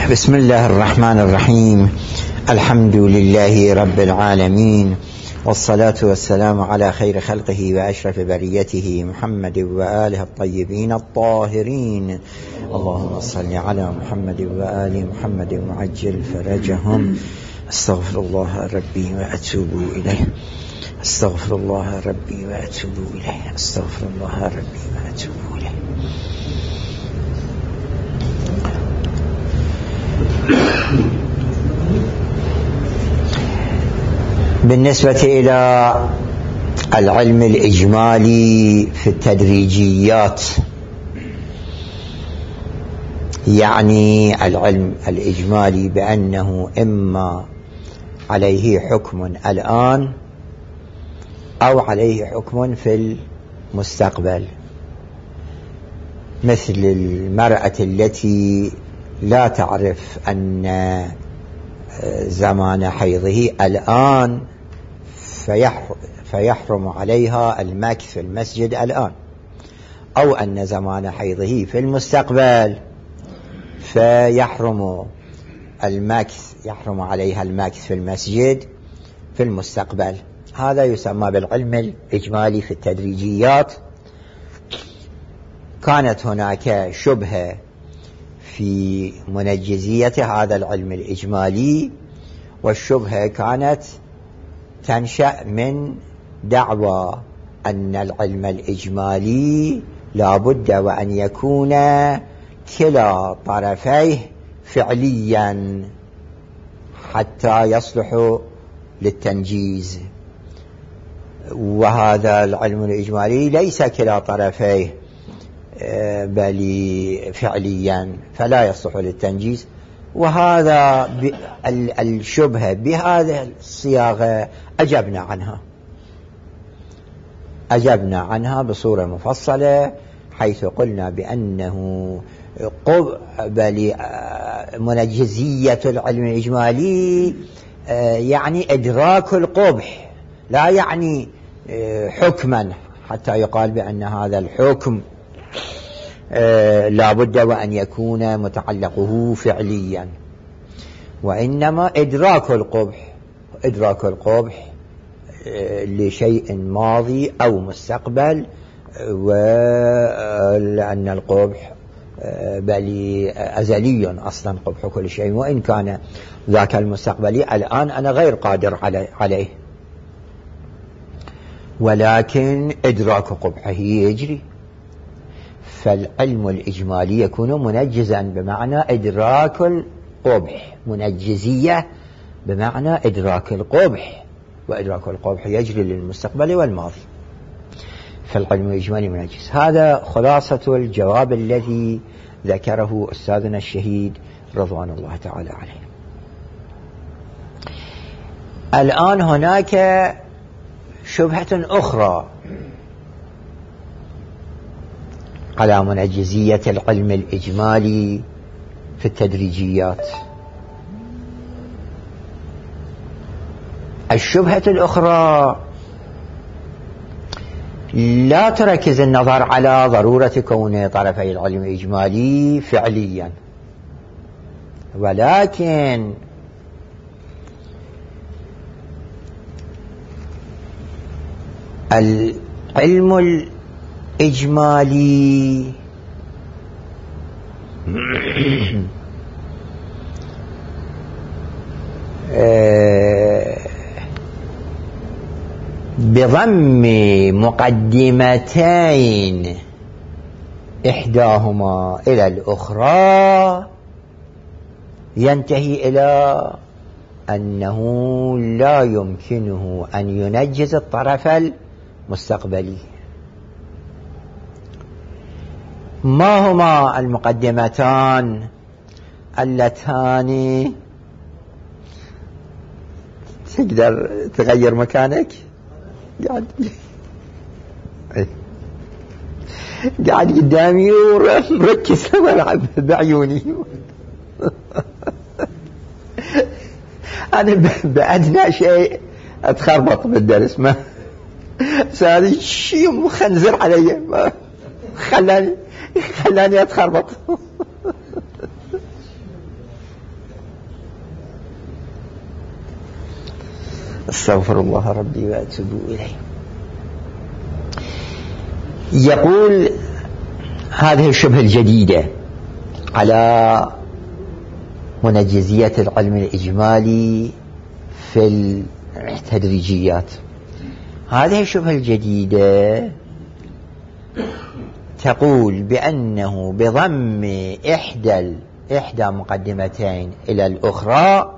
بسم الله الرحمن الرحيم. الحمد لله رب العالمين، والصلاة والسلام على خير خلقه وأشرف بريته محمد وآله الطيبين الطاهرين. اللهم صل على محمد وآل محمد وعجل فرجهم. استغفر الله ربي وأتوب إليه، استغفر الله ربي وأتوب إليه، استغفر الله ربي وأتوب إليه. بالنسبة إلى العلم الإجمالي في التدريجيات، يعني العلم الإجمالي بأنه إما عليه حكم الآن أو عليه حكم في المستقبل، مثل المرأة التي لا تعرف أن زمان حيضه الآن فيحرم عليها المكث في المسجد الآن، أو أن زمان حيضه في المستقبل فيحرم عليها المكث في المسجد في المستقبل. هذا يسمى بالعلم الإجمالي في التدريجيات. كانت هناك شبهة في منجزية هذا العلم الإجمالي، والشبهة كانت تنشأ من دعوى أن العلم الإجمالي لا بد وأن يكون كلا طرفيه فعليا حتى يصلح للتنجيز، وهذا العلم الإجمالي ليس كلا طرفيه بل فعليا فلا يصلح للتنجيز. وهذا الشبهة بهذه الصياغة أجبنا عنها بصورة مفصلة، حيث قلنا بأنه بل منجزية العلم الإجمالي يعني إدراك القبح، لا يعني حكما حتى يقال بأن هذا الحكم لا بد وأن يكون متعلقه فعليا، وإنما إدراك القبح لشيء ماضي أو مستقبل، ولأن القبح بل أزلي أصلا قبح كل شيء، وإن كان ذاك المستقبلي الآن أنا غير قادر عليه، ولكن إدراك قبحه يجري. فالعلم الإجمالي يكون منجزا بمعنى إدراك القبح، منجزية بمعنى إدراك القبح، وإدراك القبح يجري للمستقبل والماضي، فالعلم الإجمالي منجز. هذا خلاصة الجواب الذي ذكره أستاذنا الشهيد رضوان الله تعالى عليه. الآن هناك شبهة أخرى على منجزية العلم الإجمالي في التدريجيات. الشبهة الأخرى لا تركز النظر على ضرورة كون طرفي العلم الإجمالي فعليا، ولكن العلم الإجمالي بضم مقدمتين إحداهما إلى الأخرى ينتهي إلى أنه لا يمكنه أن ينجز الطرف المستقبلي. ما هما المقدمتان اللتان؟ تقدر تغير مكانك؟ قاعد قدامي وركز والعب بعيوني. أنا بأدنى شيء أتخربط بالدرس، ما هذا شيء مخنزر علي، خلاني أتخربط. استغفر الله ربي وأتوب إليه. يقول هذه الشبهة الجديدة على منجزية العلم الإجمالي في التدريجيات. هذه الشبهة الجديدة تقول بأنه بضم إحدى مقدمتين إلى الأخرى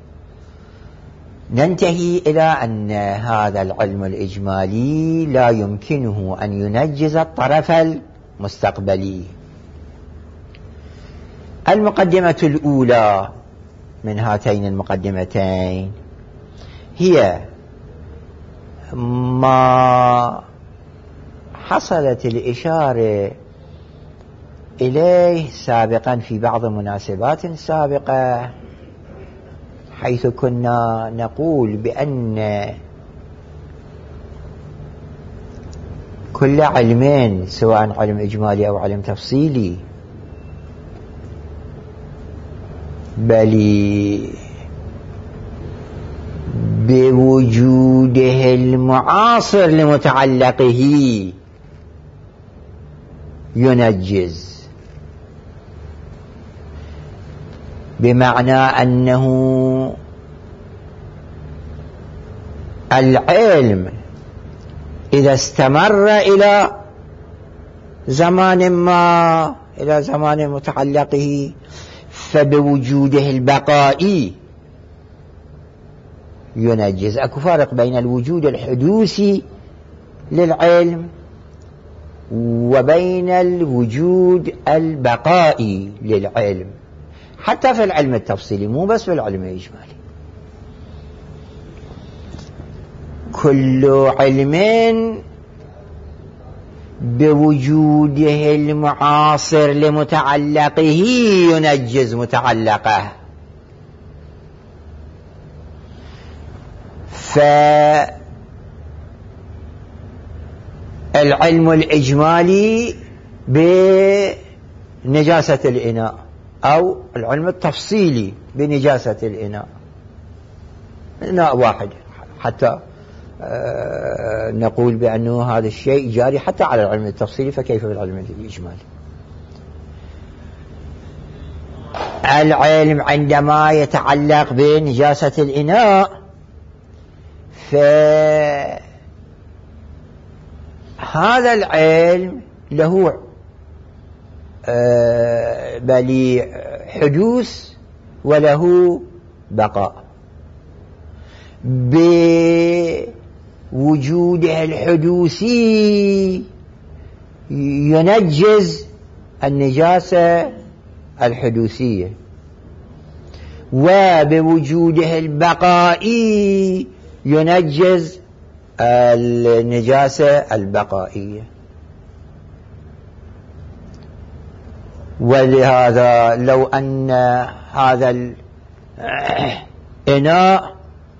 ننتهي إلى أن هذا العلم الإجمالي لا يمكنه أن ينجز الطرف المستقبلي. المقدمة الأولى من هاتين المقدمتين هي ما حصلت الإشارة إليه سابقا في بعض مناسبات سابقة، حيث كنا نقول بأن كل علمين سواء علم إجمالي أو علم تفصيلي بل بوجوده المعاصر لمتعلقه ينجز، بمعنى أنه العلم إذا استمر إلى زمان ما، إلى زمان متعلقه، فبوجوده البقائي ينجز. أكو فارق بين الوجود الحدوثي للعلم وبين الوجود البقائي للعلم، حتى في العلم التفصيلي مو بس في العلم الإجمالي. كل علم بوجوده المعاصر لمتعلقه ينجز متعلقه. فالعلم الإجمالي بنجاسة الإناء أو العلم التفصيلي بنجاسة الإناء، إناء واحد، حتى نقول بأنه هذا الشيء جاري حتى على العلم التفصيلي، فكيف بالعلم الإجمالي؟ العلم عندما يتعلق بنجاسة الإناء فهذا العلم له بل حدوث وله بقاء. بوجوده الحدوثي ينجز النجاسة الحدوثية، وبوجوده البقائي ينجز النجاسة البقائية. ولهذا لو أن هذا الإناء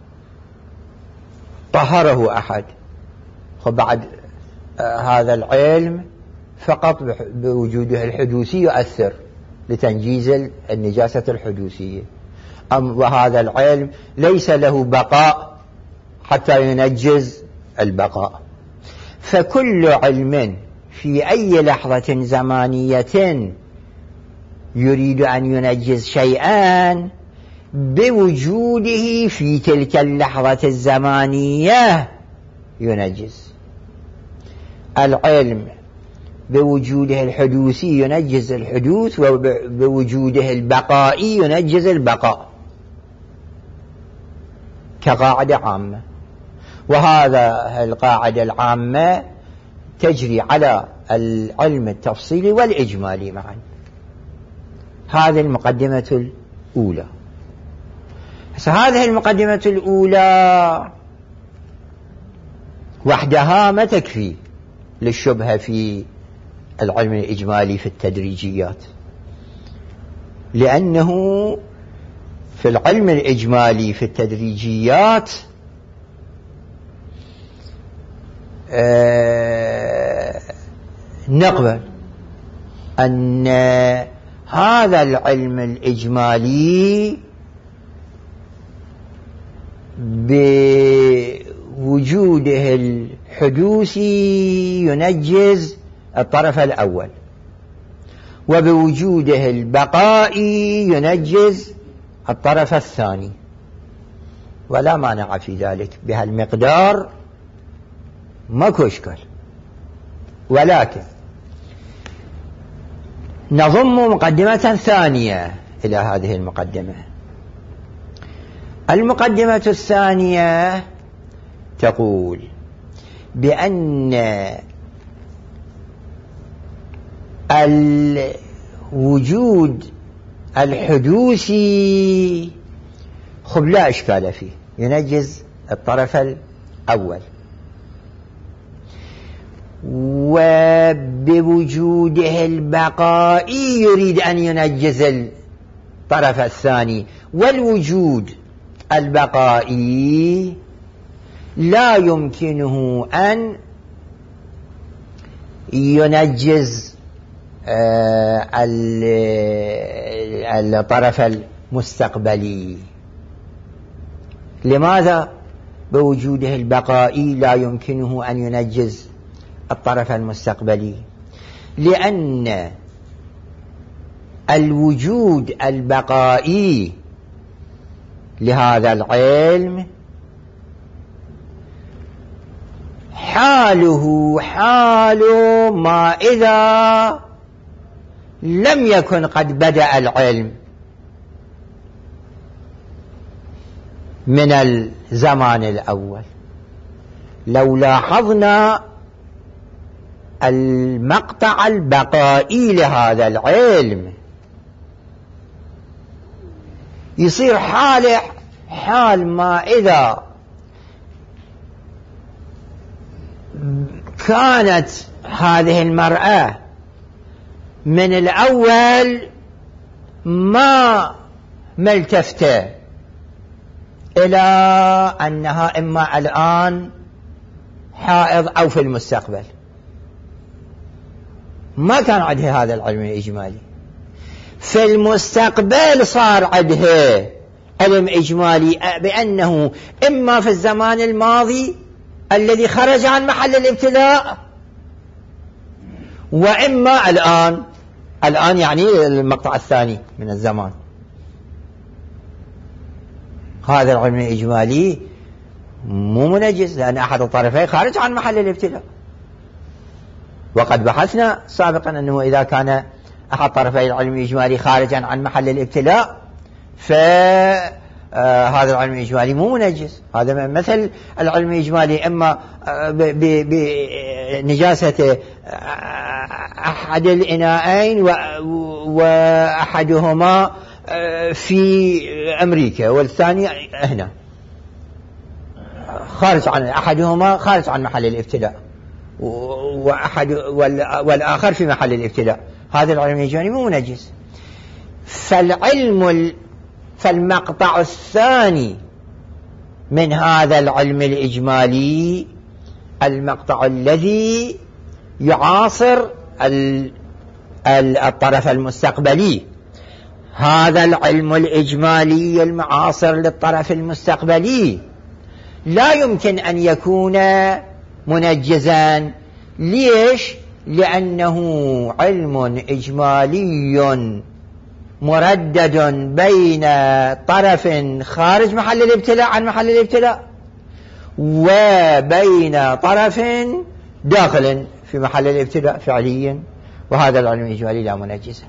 طهره أحد، فبعد هذا العلم فقط بوجوده الحدوثي يؤثر لتنجيز النجاسة الحدوثية، وهذا العلم ليس له بقاء حتى ينجز البقاء. فكل علم في أي لحظة زمانية يريد أن ينجز شيئا بوجوده في تلك اللحظة الزمانية ينجز. العلم بوجوده الحدوثي ينجز الحدوث، وبوجوده البقائي ينجز البقاء كقاعدة عامة. وهذا القاعدة العامة تجري على العلم التفصيلي والإجمالي معا. هذه المقدمة الأولى. هذه المقدمة الأولى وحدها ما تكفي للشبهة في العلم الإجمالي في التدريجيات، لأنه في العلم الإجمالي في التدريجيات نقبل أن هذا العلم الإجمالي بوجوده الحدوثي ينجز الطرف الأول، وبوجوده البقائي ينجز الطرف الثاني، ولا مانع في ذلك بهالمقدار، ماكو إشكال. ولكن نضم مقدمة ثانية إلى هذه المقدمة. المقدمة الثانية تقول بأن الوجود الحدوثي لا إشكال فيه، ينجز الطرف الأول، وبوجوده البقائي يريد أن ينجز الطرف الثاني، والوجود البقائي لا يمكنه أن ينجز الطرف المستقبلي. لماذا بوجوده البقائي لا يمكنه أن ينجز الطرف المستقبلي؟ لأن الوجود البقائي لهذا العلم حاله حال ما إذا لم يكن قد بدأ العلم من الزمان الأول. لو لاحظنا المقطع البقائي لهذا العلم يصير حاله حال ما إذا كانت هذه المرأة من الأول ما ملتفتة إلى أنها إما الآن حائض أو في المستقبل، ما كان عندها هذا العلم الإجمالي. في المستقبل صار عندها علم إجمالي بأنه إما في الزمان الماضي الذي خرج عن محل الابتلاء، وإما الآن يعني المقطع الثاني من الزمان. هذا العلم الإجمالي مو منجز، لأن أحد الطرفين خارج عن محل الابتلاء. وقد بحثنا سابقا أنه إذا كان أحد طرفي العلم الإجمالي خارجا عن محل الابتلاء فهذا العلم الإجمالي مو منجز. هذا مثل العلم الإجمالي إما بنجاسة أحد الإناءين وأحدهما في أمريكا والثاني هنا، أحدهما خارج عن محل الابتلاء والآخر في محل الابتلاء. هذا العلم الإجمالي مو منجز. فالمقطع الثاني من هذا العلم الإجمالي المقطع الذي يعاصر الطرف المستقبلي. هذا العلم الإجمالي المعاصر للطرف المستقبلي لا يمكن أن يكون منجزا. ليش؟ لأنه علم إجمالي مردد بين طرف خارج محل الابتلاء عن محل الابتلاء وبين طرف داخل في محل الابتلاء فعليا، وهذا العلم الإجمالي لا منجز.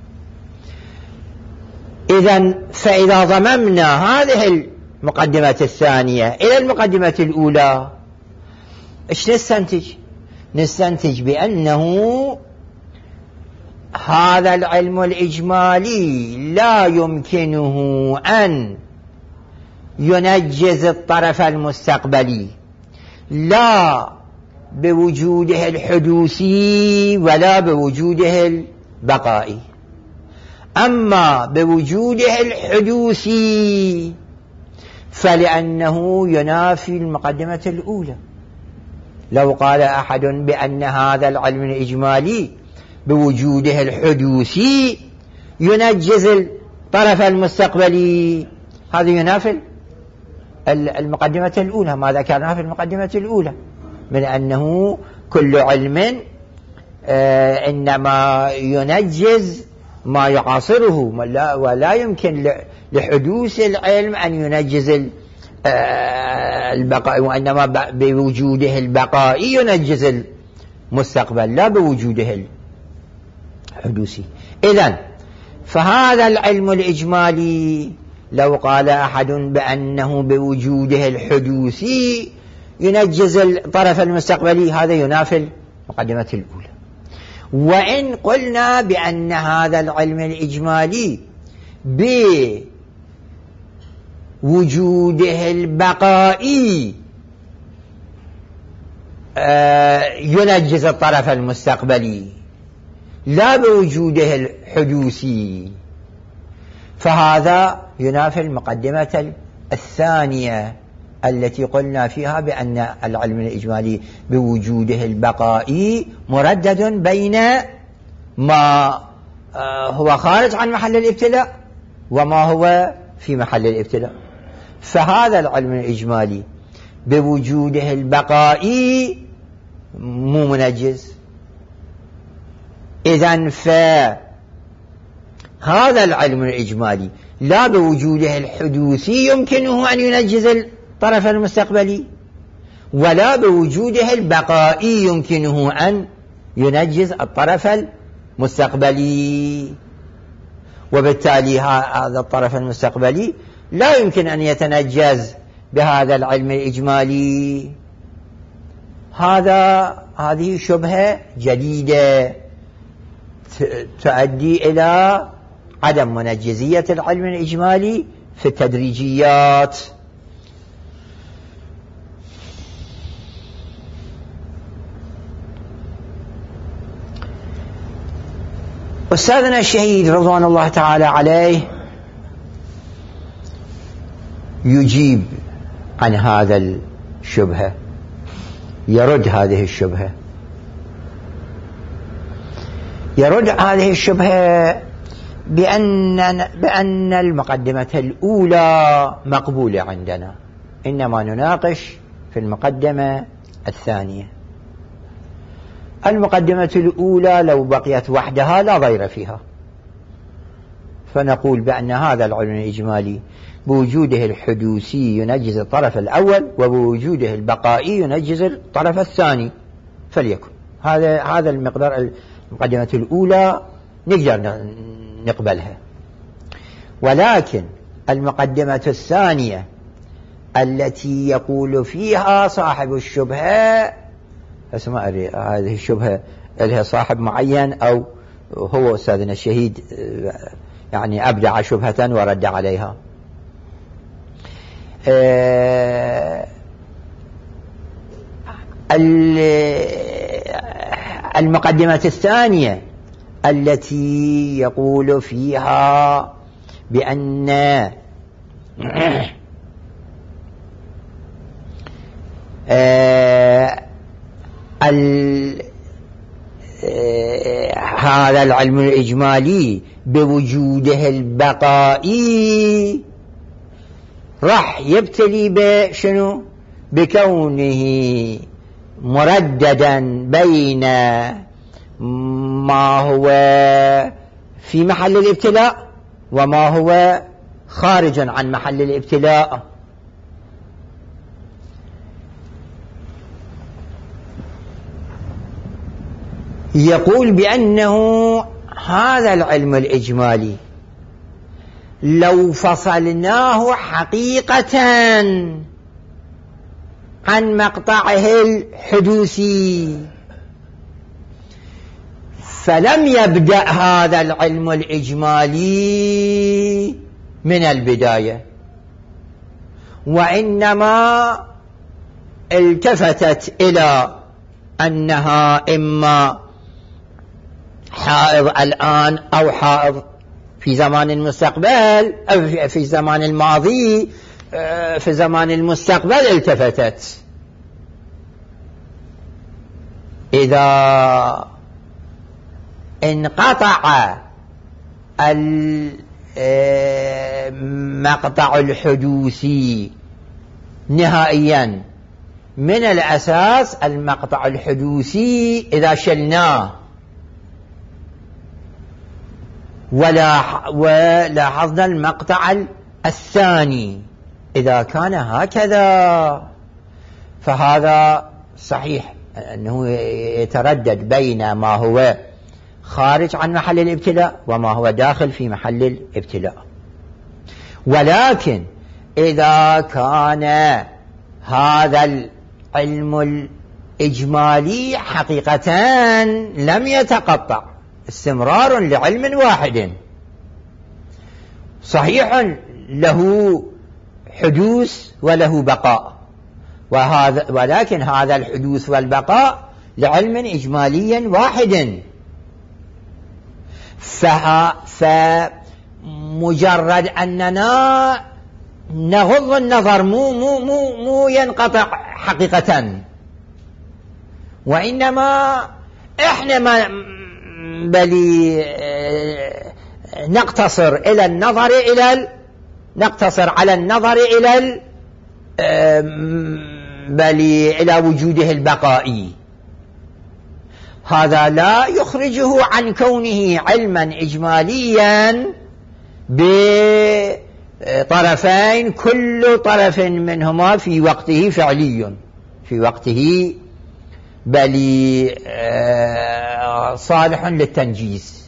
فإذا ضممنا هذه المقدمة الثانية إلى المقدمة الأولى إيش نستنتج؟ نستنتج بأنه هذا العلم الإجمالي لا يمكنه أن ينجز الطرف المستقبلي، لا بوجوده الحدوثي ولا بوجوده البقائي. أما بوجوده الحدوثي فلأنه ينافي المقدمة الأولى. لو قال أحد بأن هذا العلم الإجمالي بوجوده الحدوثي ينجز الطرف المستقبلي، هذا ينافي المقدمة الأولى، ما ذكرناه في المقدمة الأولى من أنه كل علم إنما ينجز ما يعاصره، ولا يمكن لحدوث العلم أن ينجز البقاء، وإنما بوجوده البقاء ينجز المستقبل لا بوجوده الحدوثي. إذن فهذا العلم الإجمالي لو قال أحد بأنه بوجوده الحدوثي ينجز الطرف المستقبلي هذا ينافي المقدمة الأولى. وإن قلنا بأن هذا العلم الإجمالي بوجوده البقائي ينجز الطرف المستقبلي لا بوجوده الحدوثي، فهذا ينافي المقدمة الثانية التي قلنا فيها بأن العلم الإجمالي بوجوده البقائي مردد بين ما هو خارج عن محل الابتلاء وما هو في محل الابتلاء. فهذا العلم الإجمالي بوجوده البقائي مو منجز. إذن فهذا العلم الإجمالي لا بوجوده الحدوثي يمكنه أن ينجز الطرف المستقبلي، ولا بوجوده البقائي يمكنه أن ينجز الطرف المستقبلي، وبالتالي هذا الطرف المستقبلي لا يمكن أن يتنجز بهذا العلم الإجمالي. هذه شبهة جديدة تؤدي إلى عدم منجزية العلم الإجمالي في التدريجيات. أستاذنا الشهيد رضوان الله تعالى عليه يجيب عن هذا الشبهة، يرد هذه الشبهة، يرد هذه الشبهة بأن المقدمة الأولى مقبولة عندنا، إنما نناقش في المقدمة الثانية. المقدمة الأولى لو بقيت وحدها لا ضير فيها، فنقول بأن هذا العلم الإجمالي بوجوده الحدوثي ينجز الطرف الأول، وبوجوده البقائي ينجز الطرف الثاني، فليكن هذا المقدار. المقدمة الأولى نقدر نقبلها، ولكن المقدمة الثانية التي يقول فيها صاحب الشبهة، اسمع هذه الشبهة لها صاحب معين أو هو أستاذنا الشهيد يعني أبدع شبهة ورد عليها. المقدمة الثانية التي يقول فيها بأن هذا العلم الإجمالي بوجوده البقائي راح يبتلي بشنو؟ بكونه مرددا بين ما هو في محل الابتلاء وما هو خارجا عن محل الابتلاء. يقول بأنه هذا العلم الإجمالي لو فصلناه حقيقة عن مقطعه الحدوثي فلم يبدأ هذا العلم الإجمالي من البداية، وإنما التفتت إلى أنها إما حائض الآن أو حائض في زمان المستقبل أو في زمان الماضي. في زمان المستقبل التفتت. إذا انقطع المقطع الحدوثي نهائيا من الأساس المقطع الحدوثي إذا شلناه، ولاحظنا المقطع الثاني إذا كان هكذا، فهذا صحيح أنه يتردد بين ما هو خارج عن محل الابتلاء وما هو داخل في محل الابتلاء. ولكن إذا كان هذا العلم الإجمالي حقيقة لم يتقطع، استمرار لعلم واحد صحيح له حدوث وله بقاء، ولكن هذا الحدوث والبقاء لعلم إجمالي واحد، فمجرد أننا نغض النظر مو ينقطع حقيقة، وإنما إحنا ما بلي نقتصر على النظر إلى وجوده البقائي. هذا لا يخرجه عن كونه علما إجماليا بطرفين كل طرف منهما في وقته فعلي، في وقته بل صالح للتنجيز.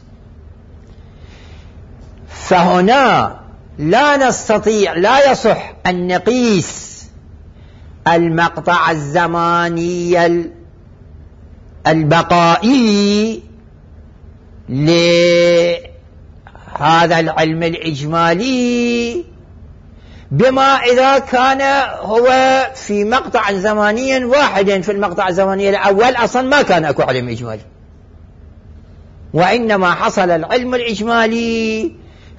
فهنا لا يصح أن نقيس المقطع الزماني البقائي لهذا العلم الإجمالي بما إذا كان هو في مقطع زماني واحد. في المقطع الزماني الأول أصلا ما كان أكو علم إجمالي، وإنما حصل العلم الإجمالي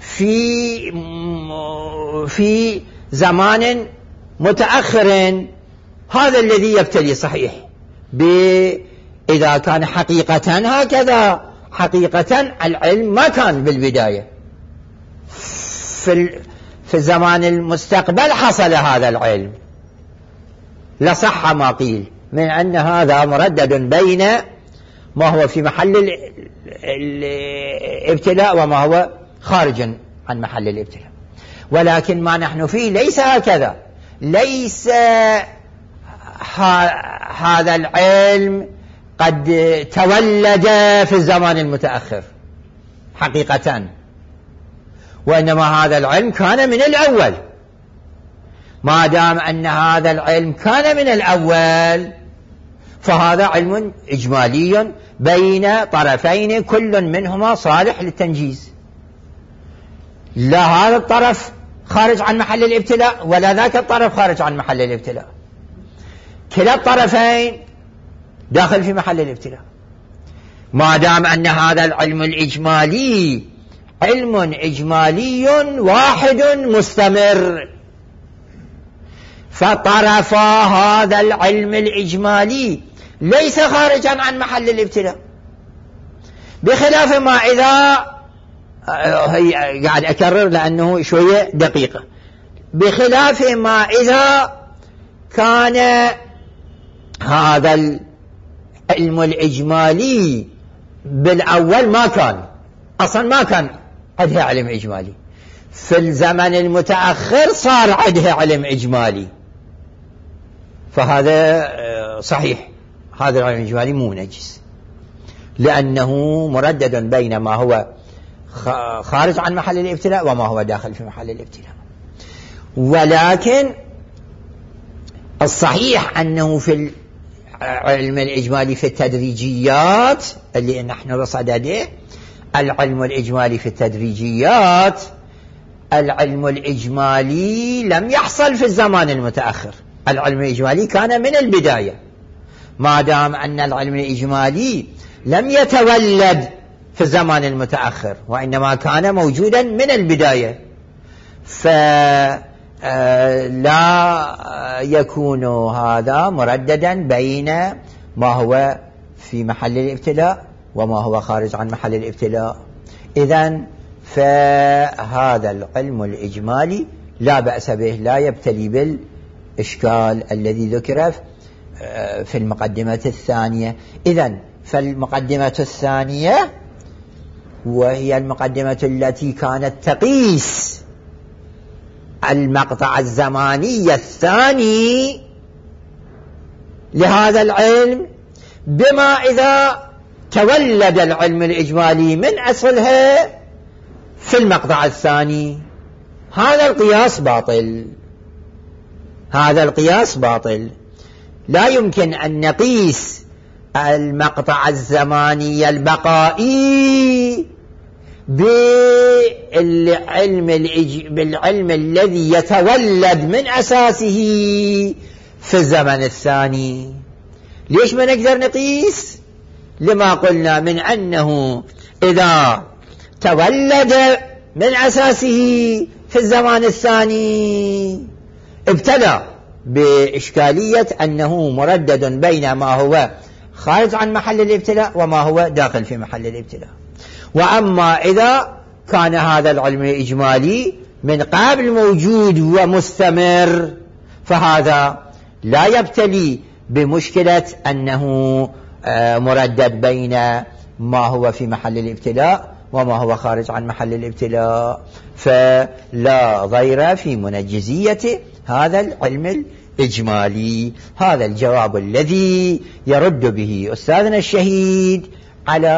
في زمان متأخر. هذا الذي يبتلي صحيح إذا كان حقيقة هكذا. حقيقة العلم ما كان بالبداية، في الزمان المستقبل حصل هذا العلم، لصح ما قيل من أن هذا مردد بين ما هو في محل الابتلاء وما هو خارج عن محل الابتلاء. ولكن ما نحن فيه ليس هكذا، ليس هذا العلم قد تولد في الزمان المتأخر حقيقة، وإنما هذا العلم كان من الأول. ما دام أن هذا العلم كان من الأول فهذا علم إجمالي بين طرفين كل منهما صالح للتنجيز. لا هذا الطرف خارج عن محل الابتلاء ولا ذاك الطرف خارج عن محل الابتلاء، كلا الطرفين داخل في محل الابتلاء. ما دام أن هذا العلم الإجمالي علم إجمالي واحد مستمر، فطرفا هذا العلم الإجمالي ليس خارجا عن محل الابتلاء، بخلاف ما إذا قاعد أكرر لأنه شوية دقيقة، بخلاف ما إذا كان هذا العلم الإجمالي بالأول ما كان أصلا، ما كان عندها علم إجمالي، في الزمن المتأخر صار عندها علم إجمالي، فهذا صحيح هذا العلم الإجمالي مو نجس، لأنه مردد بين ما هو خارج عن محل الابتلاء وما هو داخل في محل الابتلاء. ولكن الصحيح أنه في العلم الإجمالي في التدريجيات اللي نحن رصدده، العلم الإجمالي في التدريجيات، العلم الإجمالي لم يحصل في الزمان المتأخر، العلم الإجمالي كان من البداية. ما دام أن العلم الإجمالي لم يتولد في الزمان المتأخر وإنما كان موجودا من البداية، فلا يكون هذا مرددا بين ما هو في محل الابتلاء وما هو خارج عن محل الابتلاء. إذن فهذا العلم الإجمالي لا بأس به، لا يبتلي إشكال الذي ذكر في المقدمة الثانية. إذن فالمقدمة الثانية وهي المقدمة التي كانت تقيس المقطع الزماني الثاني لهذا العلم بما إذا تولد العلم الإجمالي من أصلها في المقطع الثاني. هذا القياس باطل، هذا القياس باطل. لا يمكن أن نقيس المقطع الزماني البقائي بالعلم الذي يتولد من أساسه في الزمن الثاني. ليش ما نقدر نقيس؟ لما قلنا من أنه إذا تولد من أساسه في الزمان الثاني ابتلى بإشكالية أنه مردد بين ما هو خارج عن محل الابتلاء وما هو داخل في محل الابتلاء. وأما إذا كان هذا العلم الإجمالي من قبل موجود ومستمر فهذا لا يبتلي بمشكلة أنه مردد بين ما هو في محل الابتلاء وما هو خارج عن محل الابتلاء، فلا ضير في منجزية هذا العلم الإجمالي. هذا الجواب الذي يرد به أستاذنا الشهيد على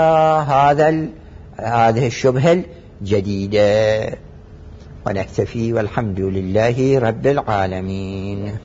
هذه الشبهة الجديدة. ونكتفي والحمد لله رب العالمين.